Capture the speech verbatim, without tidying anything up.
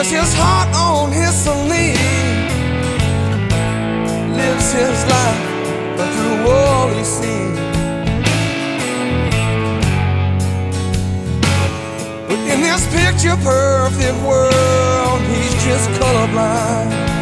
wears his heart on his sleeve, lives his life through all he's seen. But in this picture perfect world, he's just colorblind.